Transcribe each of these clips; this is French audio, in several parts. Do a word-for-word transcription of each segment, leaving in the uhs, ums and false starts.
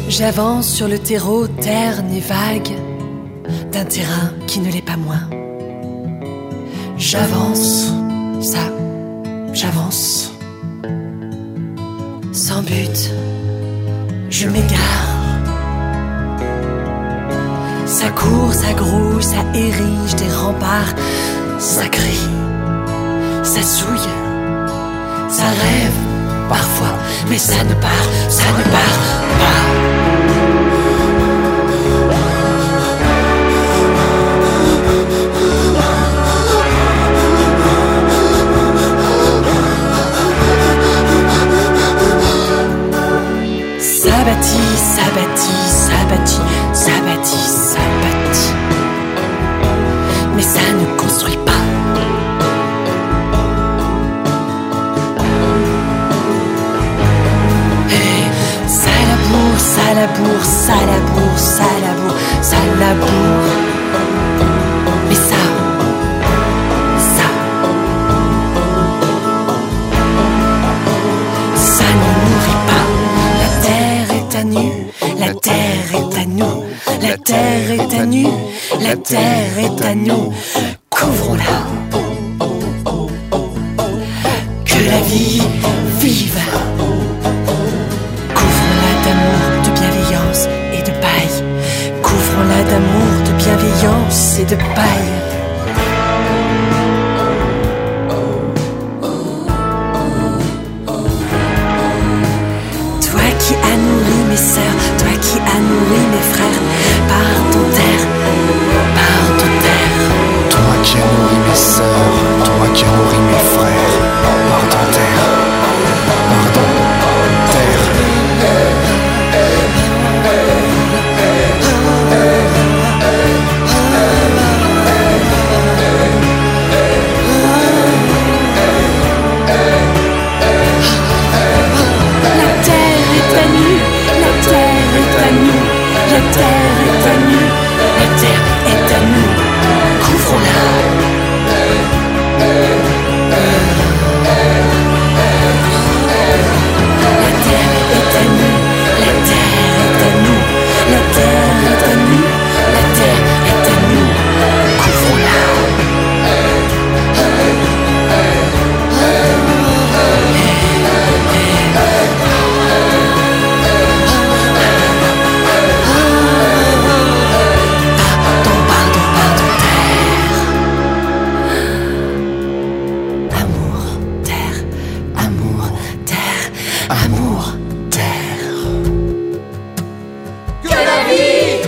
J'avance sur le terreau terne et vague d'un terrain qui ne l'est pas moins. J'avance, ça, j'avance. Sans but, je m'égare. Ça court, ça grouille, ça érige des remparts. Ça crie, ça souille, ça rêve parfois, mais ça ne part, ça ne part pas. Ça bâtit, ça bâtit, ça bâtit, ça bâtit, ça bâtit. Mais ça ne construit pas. Et ça laboure, ça laboure, ça laboure, ça laboure, ça laboure. Mais ça, ça, ça ne nourrit pas. La terre est à nu, la terre est à nous, la terre est à nu, la terre est à nous. Couvrons-la, que la vie vive. Couvrons-la d'amour, de bienveillance et de paille. Couvrons-la d'amour, de bienveillance et de paille. Toi qui as nourri mes sœurs, toi qui as nourri mes frères, par ton terre, par ton terre. Toi qui as nourri mes sœurs, toi qui as nourri mes frères, par ton terre, pardon, terre. La terre est à nu, la terre est à nous, la terre est à nu, la terre est à nous. Couvrons-la. La terre est à nu, la terre est à nous, la terre est à nous, la terre est à nous. Couvrons-la. Pardon, pardon, pardon, terre. Amour, terre, amour, terre, amour, terre. Que la vie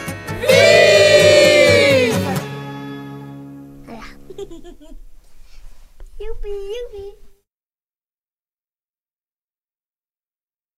vive! Voilà. Youpi, youpi.